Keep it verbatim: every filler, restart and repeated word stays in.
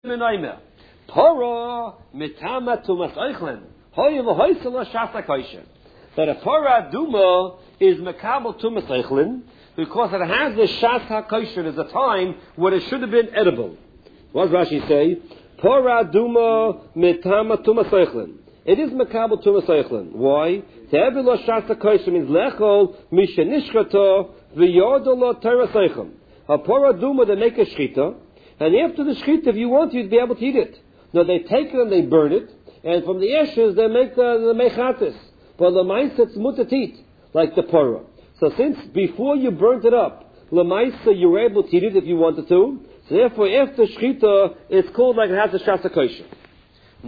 Torah mitama tumas eichlin. Hoy v'hoysela shasa kosher. That a Torah duma is mekabel tumas eichlin because it has the shasa kosher. There's a time when it should have been edible. What does Rashi say? Torah duma mitama tumas eichlin. It is mekabel tumas eichlin. Why? Te'evilo shasa kosher means lechol mishenishchato v'yodolo Torah eichlin. A Torah duma they make a shchita. And after the shechita, if you want, you'd be able to eat it. Now they take it and they burn it, and from the ashes they make the, the mechatis. But lemaisa it's mutar to eat, like the porah. So since before you burnt it up, lemaisa you were able to eat it if you wanted to. So therefore, after shechita, it's called like it has a shasa kosher.